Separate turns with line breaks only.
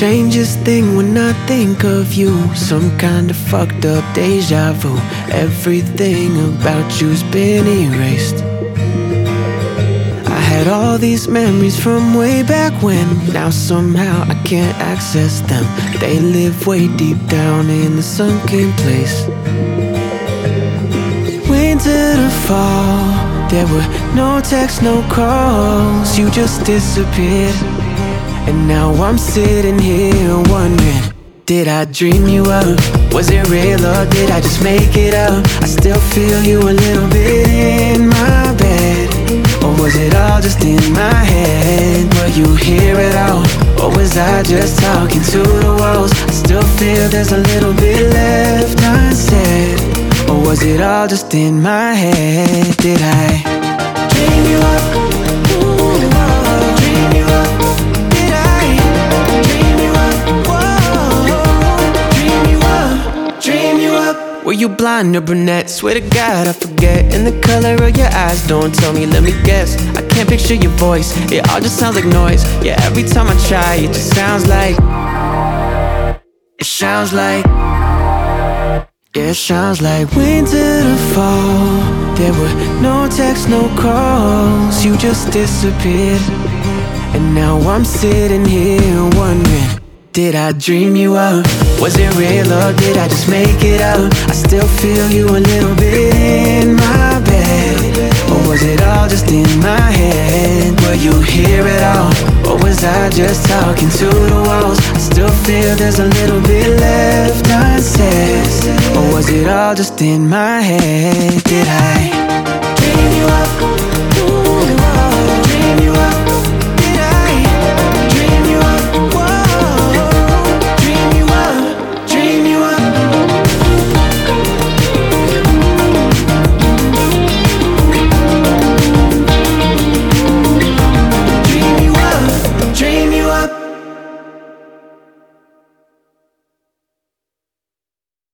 strangest thing when I think of you. Some kind of fucked up deja vu. Everything about you's been erased. I had all these memories from way back when. Now somehow I can't access them. They live way deep down in the sunken place. Winter to fall, there were no texts, no calls. You just disappeared. And now I'm sitting here wondering, did I dream you up? Was it real or did I just make it up? I still feel you a little bit in my bed. Or was it all just in my head? Were you here at all? Or was I just talking to the walls? I still feel there's a little bit left unsaid. Or was it all just in my head? Did I dream you up? Ooh, dream you up? Did I dream you up? Whoa, dream you up? Dream you up? Were you blonde or brunette? Swear to God I forget. And the color of your eyes, don't tell me, let me guess. I can't picture your voice, it all just sounds like noise. Yeah, every time I try, it just sounds like. It sounds like. Yeah, it sounds like winter to fall. There were no texts, no calls. You just disappeared. And now I'm sitting here wondering, did I dream you up? Was it real or did I just make it up? I still feel you a little bit in my bed. Or was it all just in my head? Were you here at all? Or was I just talking to the walls? I still feel there's a little bit left unsaid. Or was it all just in my head? Did I dream you up?